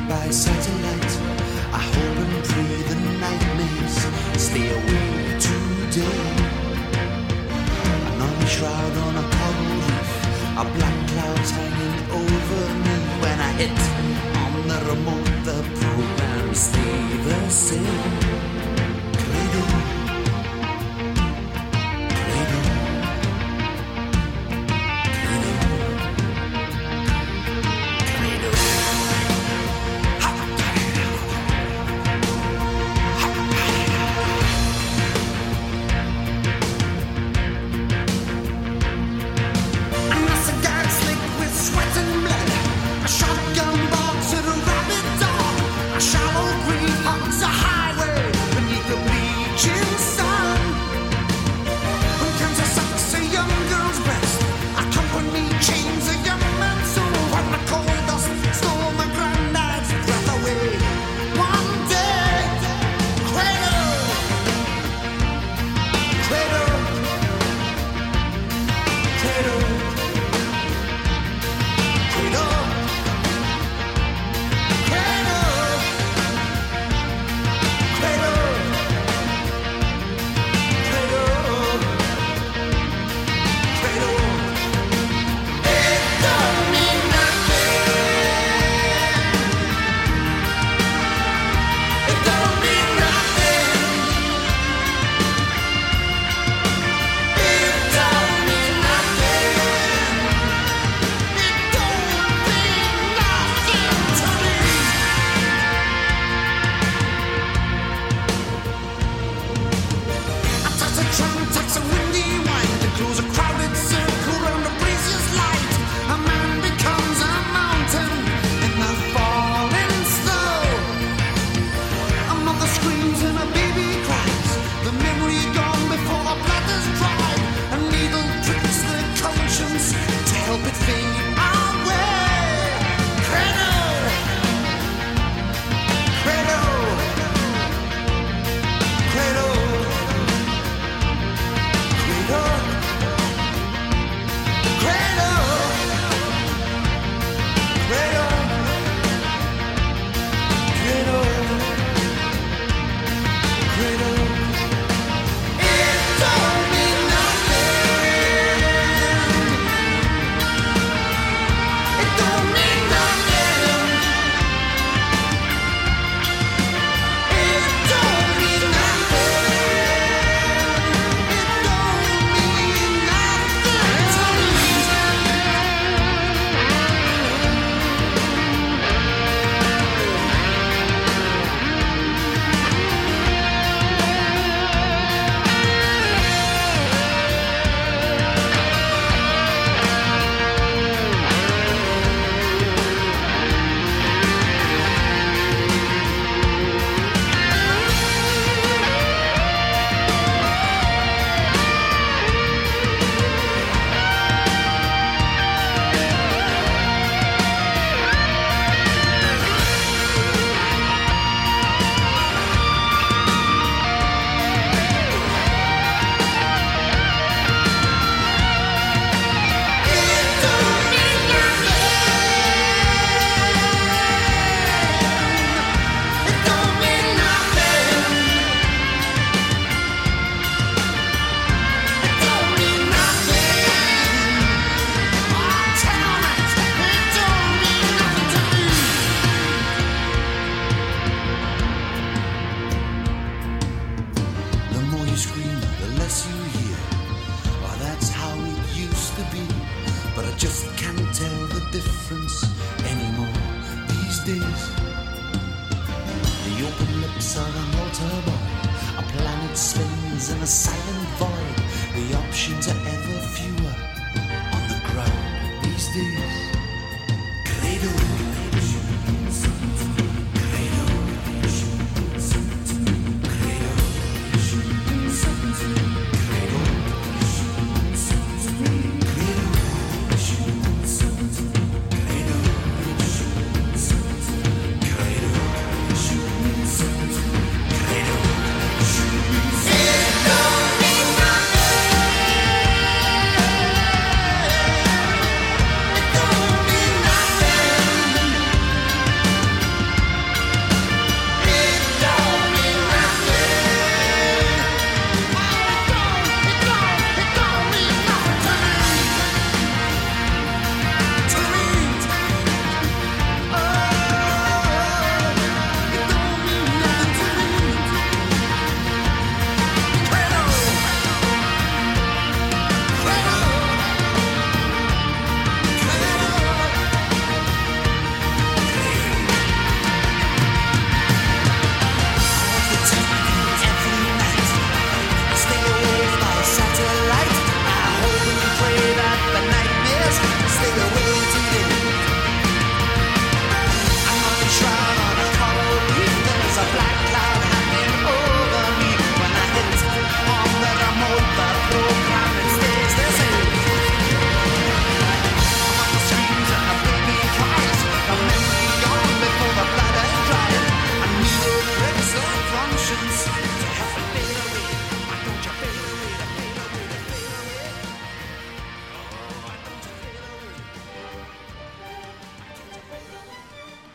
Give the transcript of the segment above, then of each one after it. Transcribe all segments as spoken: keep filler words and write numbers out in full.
by satellite. I hope and pray the nightmares stay away today. An army shroud on a coral reef, a black clouds hanging over me. When I hit on the remote, the programs stay the same. Cradle, cradle,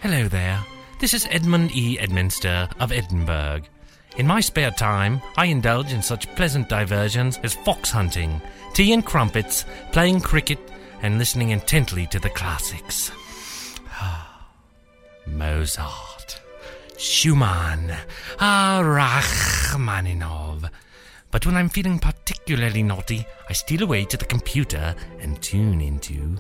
Hello there. This is Edmund E. Edminster of Edinburgh. In my spare time, I indulge in such pleasant diversions as fox hunting, tea and crumpets, playing cricket, and listening intently to the classics. Mozart, Schumann, ah, Rachmaninoff. But when I'm feeling particularly naughty, I steal away to the computer and tune into...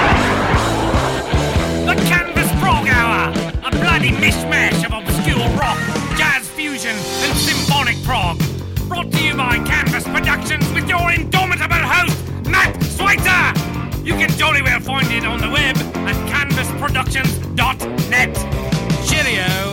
The Canvas Prog Hour! A bloody mishmash of obscure rock, jazz fusion and symphonic prog. Brought to you by Canvas Productions with your indomitable host, Matt Sweater! You can jolly well find it on the web at canvas productions dot net. Cheerio!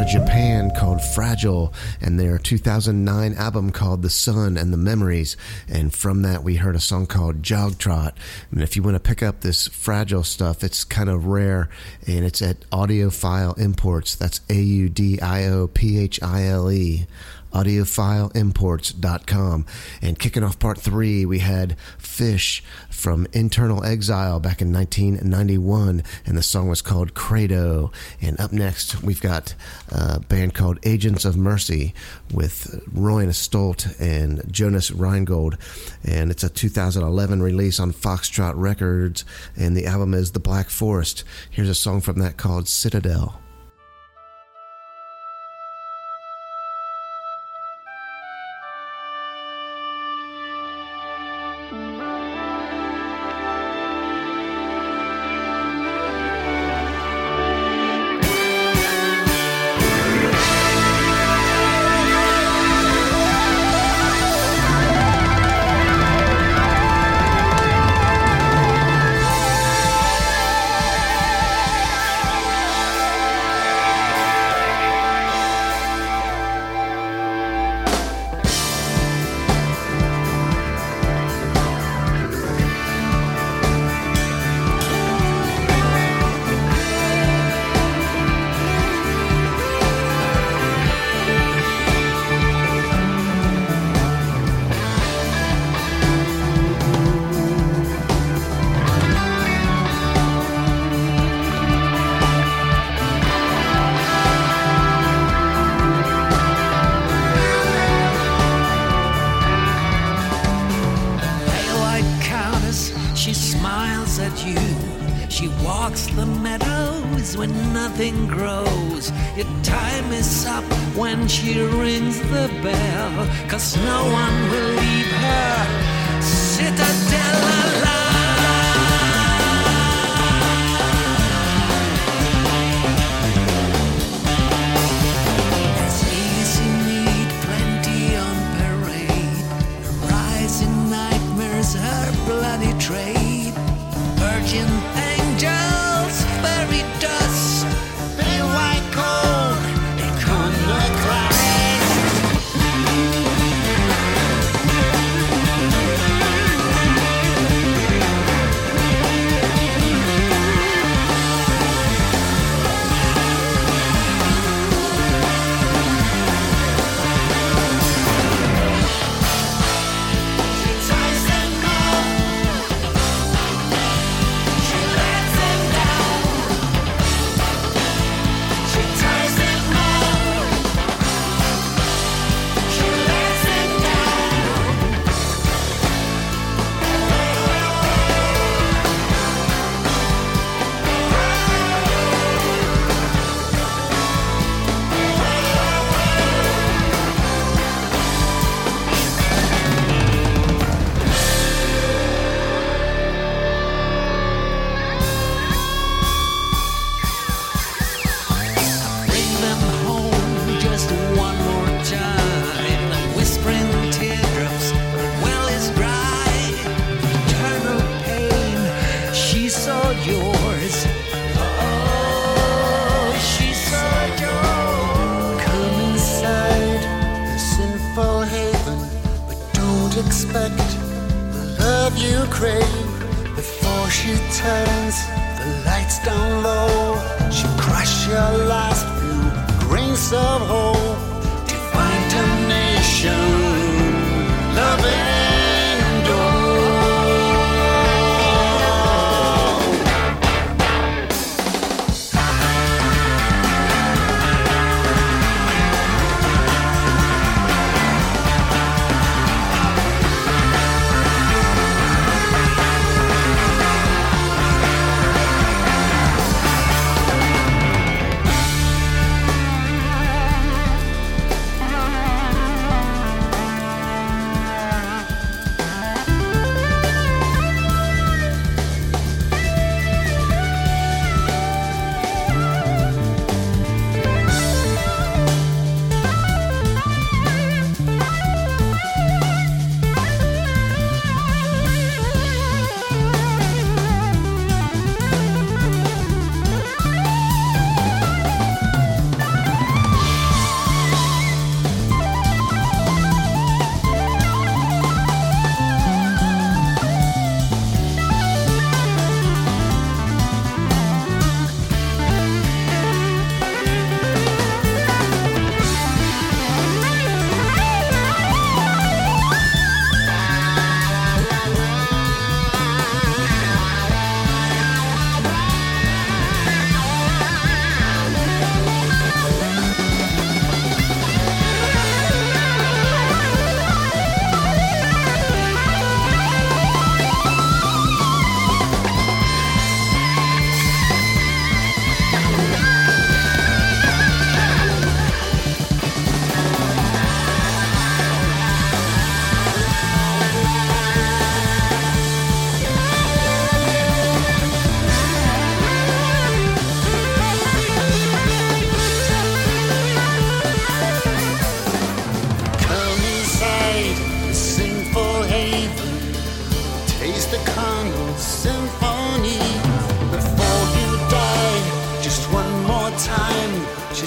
of Japan called Fragile, and their two thousand nine album called The Sun and the Memories. And from that, we heard a song called Jogtrot. And if you want to pick up this Fragile stuff, it's kind of rare, and it's at Audiophile Imports. That's A U D I O P H I L E. audiophile imports dot com. And kicking off part three, we had Fish from Internal Exile back in nineteen ninety-one, and the song was called Credo. And up next, we've got a band called Agents of Mercy with Roy Stolt and Jonas Reingold, and it's a two thousand eleven release on Foxtrot Records, and the album is The Black Forest. Here's a song from that called Citadel.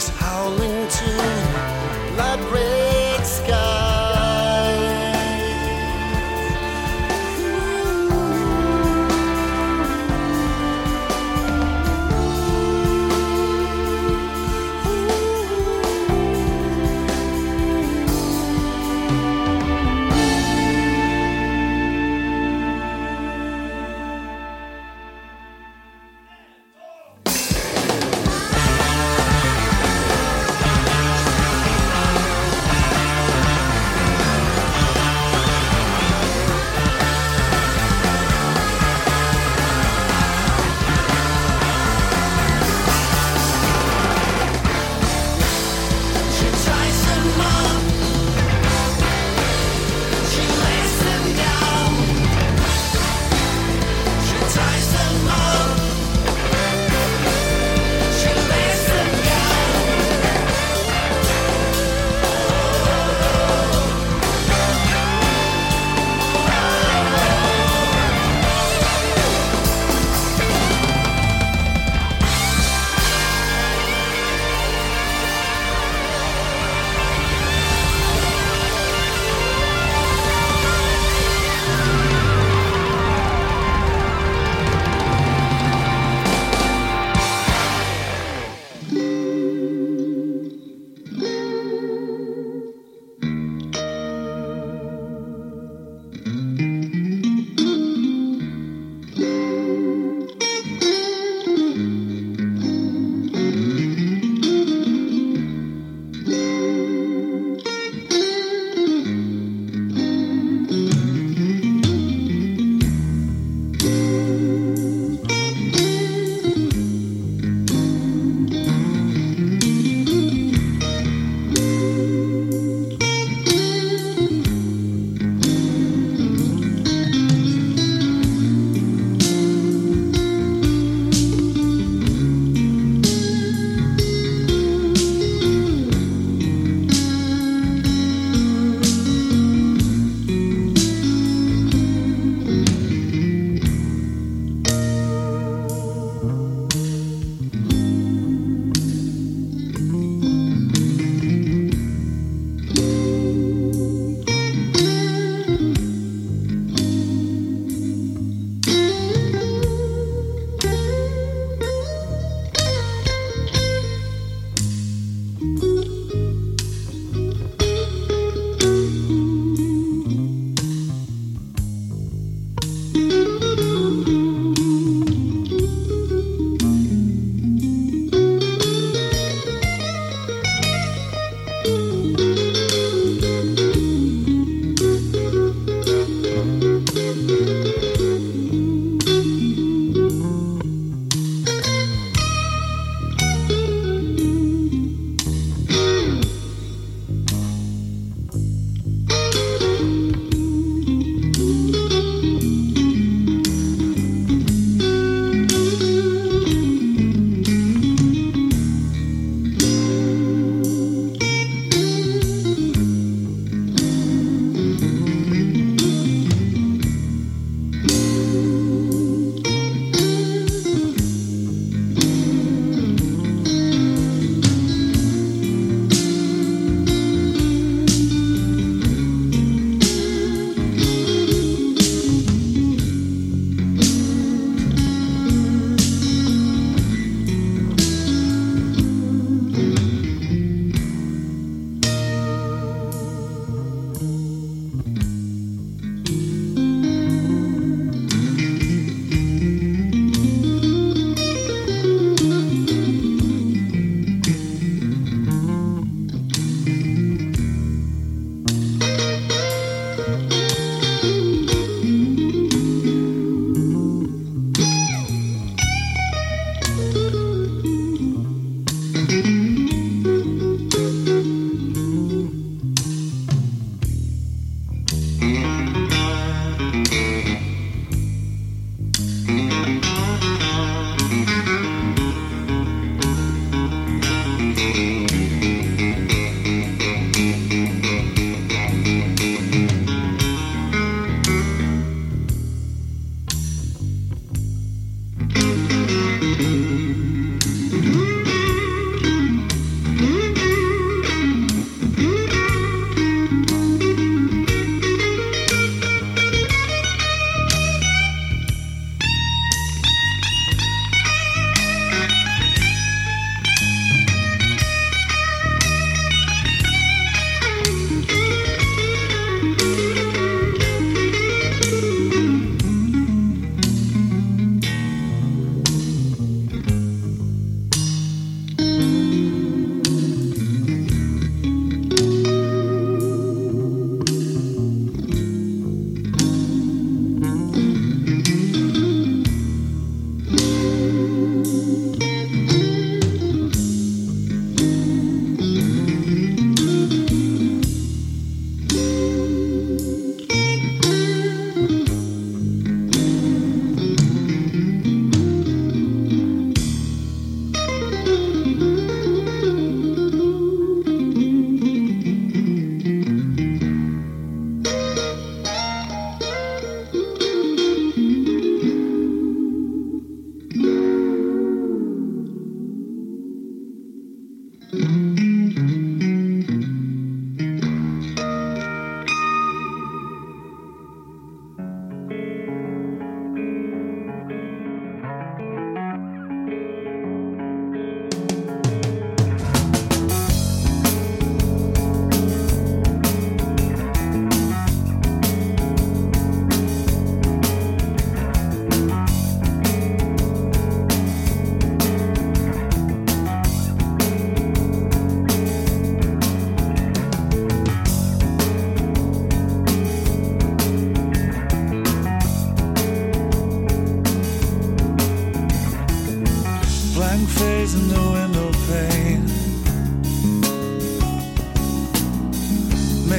waves howling to blood red skies.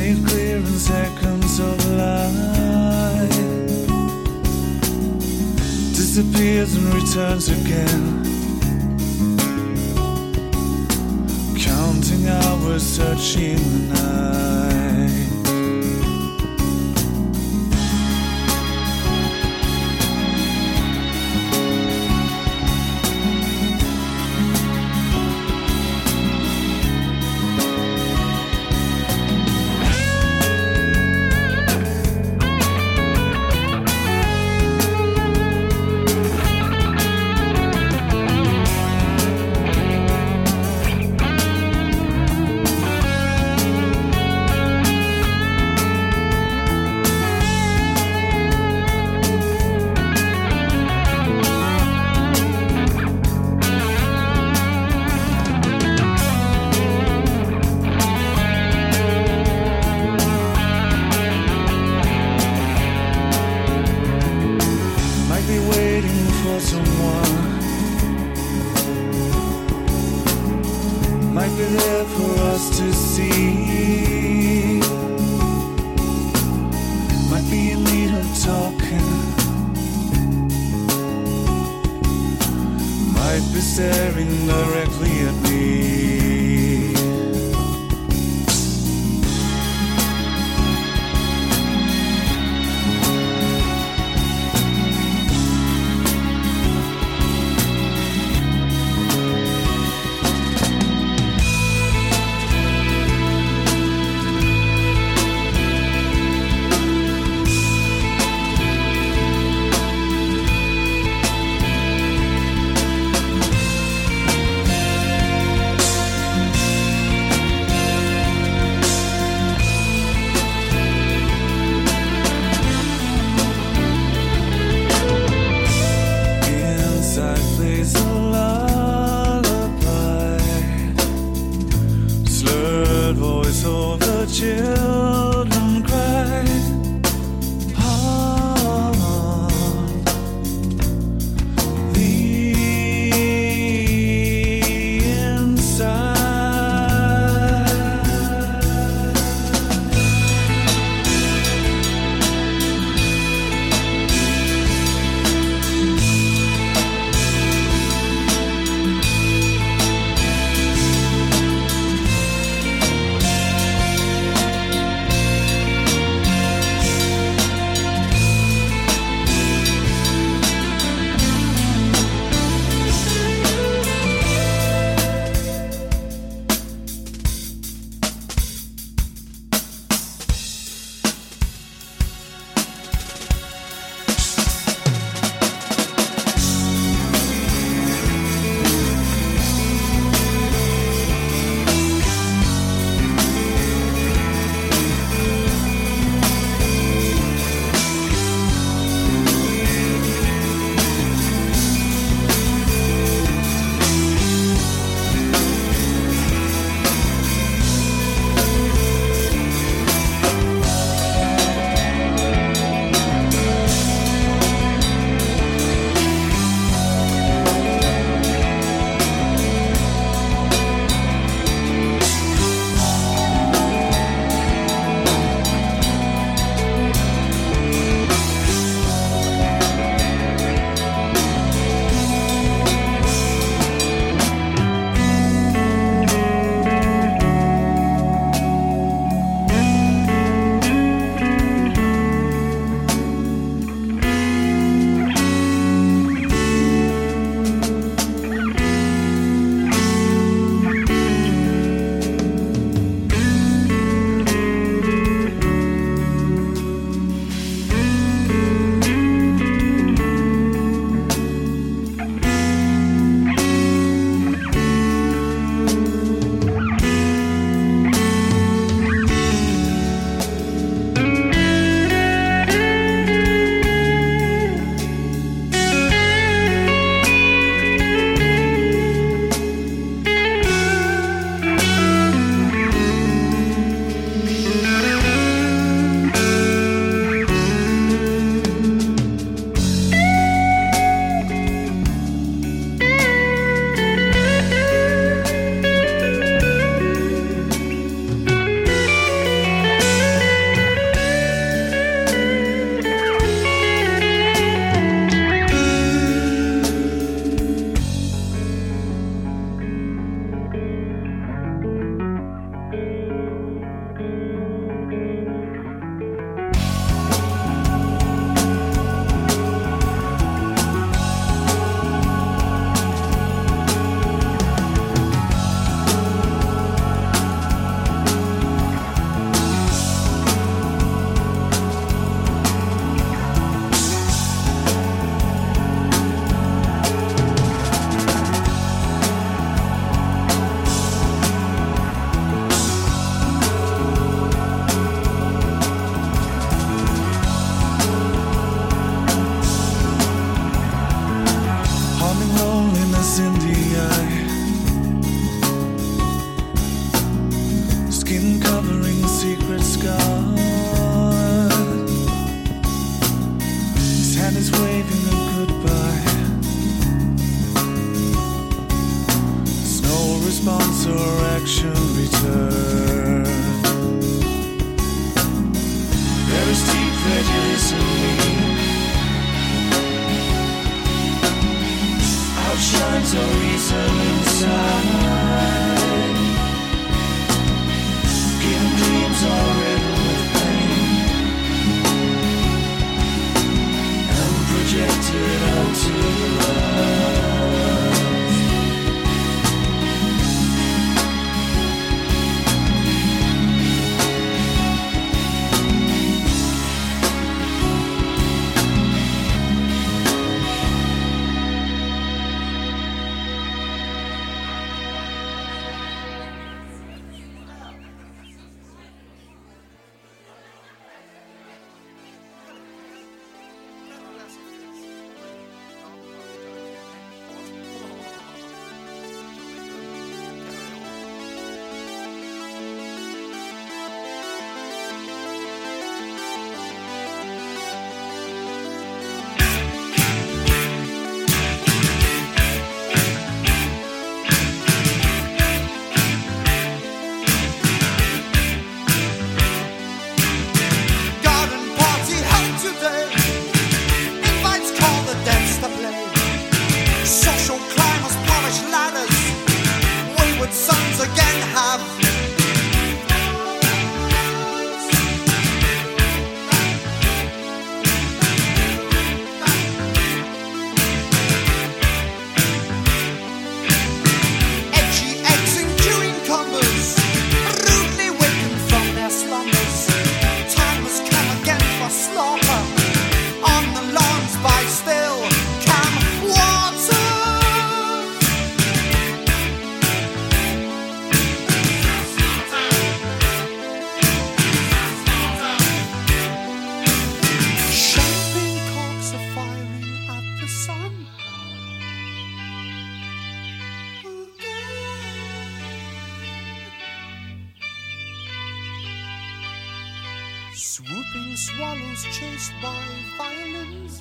made clear in seconds of light, disappears and returns again, counting hours, searching the night. Staring directly at me. Children cry, on the inside. gone. His hand is waving a goodbye. There's no response or action returned. There is deep prejudice in me. Outshines a reason inside. Given dreams are written with pain and projected onto the light. Swooping swallows chased by violins.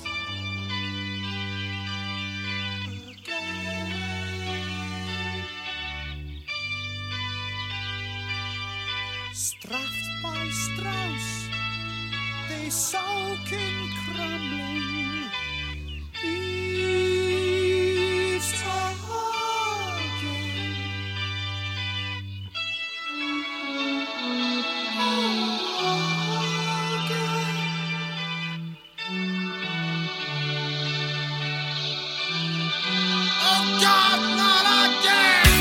Straffed by Strauss, they soak in crumbling eaves again. Oh God, not again!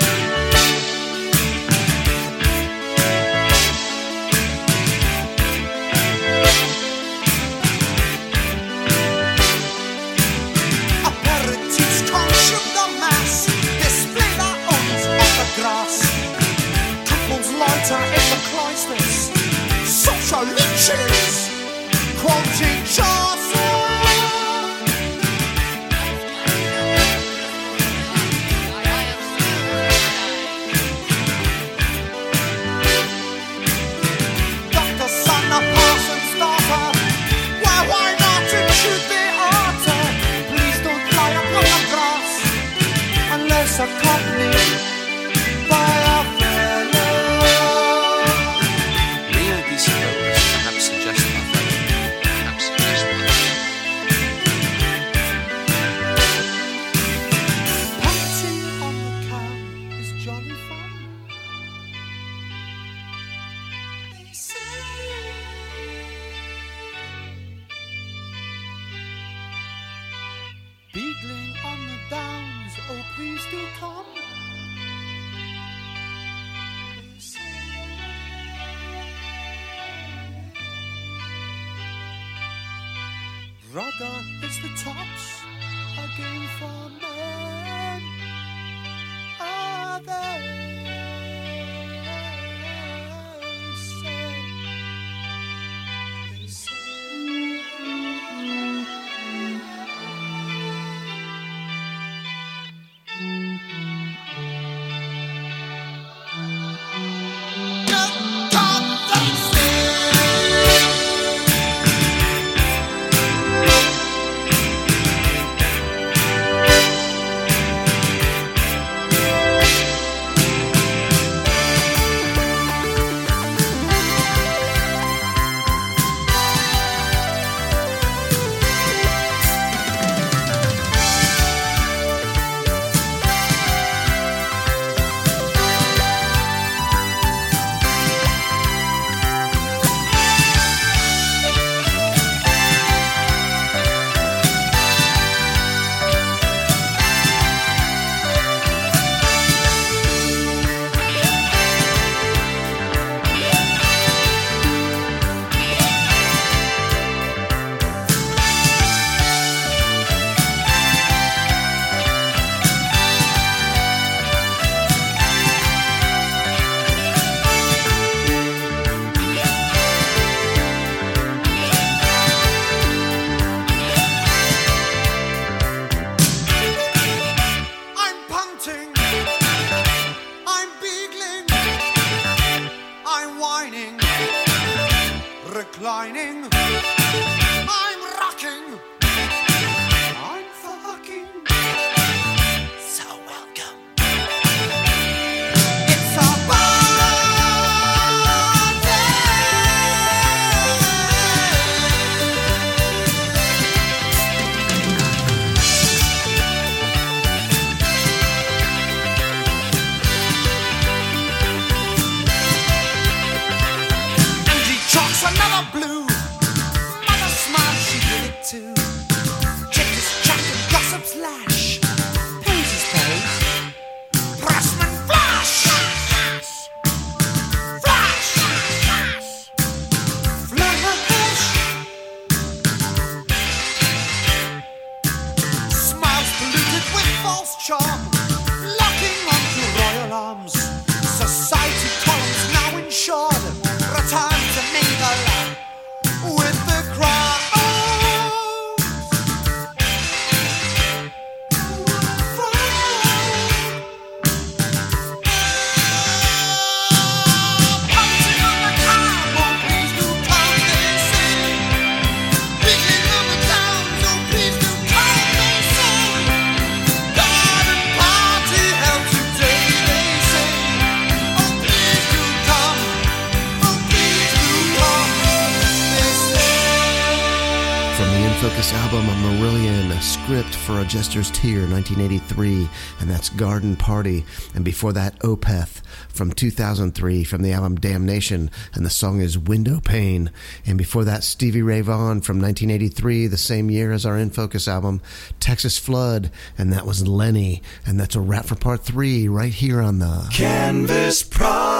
Aperitifs consume the mass, display their arms on the grass. Couples loiter in the cloisters, social lynches, quoting Chaucer. Accompanied by a fellow. May I be supposed, perhaps suggest my fellow, perhaps suggest my Punching on the cow is jolly fun. They say beagling on the downs, oh please do come. They say Rugger is the tops, a game for men. Are they say, they say. God, they say. reclining. I'm rocking. I'm fucking. So welcome. It's a another blue. Mother smiled, she did it too. Chickens chat and gossips lash. Posies pose. Pressman flash. Flash. Flash. Smiles polluted with false charm. Locking onto royal arms. Society columns now insured. Return to mingle with the crowd. Pouncing on the crowd, oh please do come, they say. Beating on the downs, oh please do come, they say. Garden party held today, they say. Oh please do come. From the In Focus album, A Marillion, a script for A Jester's Tear, nineteen eighty-three, and that's Garden Party. And before that, Opeth from two thousand three, from the album Damnation, and the song is Window Pane. And before that, Stevie Ray Vaughan from nineteen eighty-three, the same year as our In Focus album, Texas Flood, and that was Lenny. And that's a wrap for part three right here on the Canvas Project.